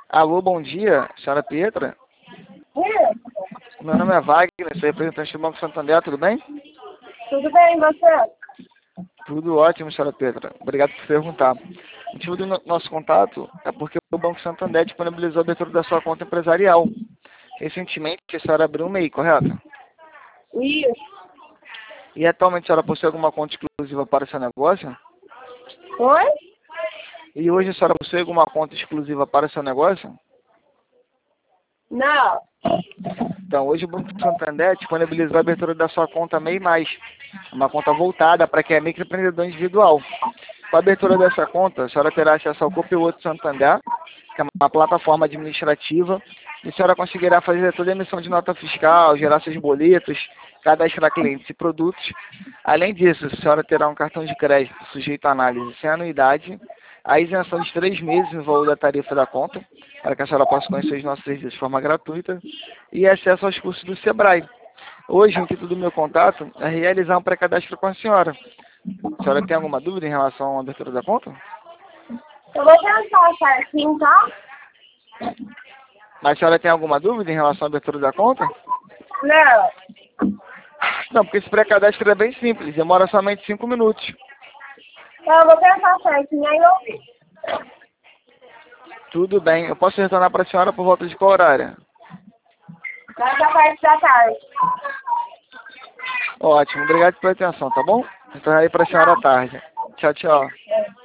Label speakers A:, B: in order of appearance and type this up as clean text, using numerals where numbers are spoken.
A: Alô, bom dia, senhora Pietra. Meu nome é Wagner, sou representante do Banco Santander, tudo bem?
B: Tudo bem, você?
A: Tudo ótimo, senhora Pietra. Obrigado por perguntar. O motivo do nosso contato é porque o Banco Santander disponibilizou a abertura da sua conta empresarial. Recentemente, a senhora abriu um MEI, correto?
B: Isso.
A: E atualmente a senhora possui alguma conta exclusiva para o seu negócio?
B: Oi?
A: E hoje a senhora possui alguma conta exclusiva para o seu negócio?
B: Não.
A: Então, hoje o Banco Santander disponibilizou a abertura da sua conta MEI+, uma conta voltada para quem é microempreendedor individual. Com a abertura dessa conta, a senhora terá acesso ao Copilot Santander, que é uma plataforma administrativa, e a senhora conseguirá fazer toda a emissão de nota fiscal, gerar seus boletos, cadastrar clientes e produtos. Além disso, a senhora terá um cartão de crédito sujeito à análise sem anuidade, a isenção de 3 meses no valor da tarifa da conta, para que a senhora possa conhecer os nossos serviços de forma gratuita, e acesso aos cursos do Sebrae. Hoje, o intuito do meu contato é realizar um pré-cadastro com a senhora. A senhora tem alguma dúvida em relação à abertura da conta?
B: Eu vou tentar certinho, tá?
A: Mas a senhora tem alguma dúvida em relação à abertura da conta?
B: Não.
A: Não, porque esse pré-cadastro é bem simples, demora somente 5 minutos.
B: Eu vou tentar certinho, aí eu vi.
A: Tudo bem, eu posso retornar para a senhora por volta de qual horário?
B: Nessa parte da tarde.
A: Ótimo, obrigado pela atenção, tá bom? Retornarei para a senhora à tarde. Tchau, tchau.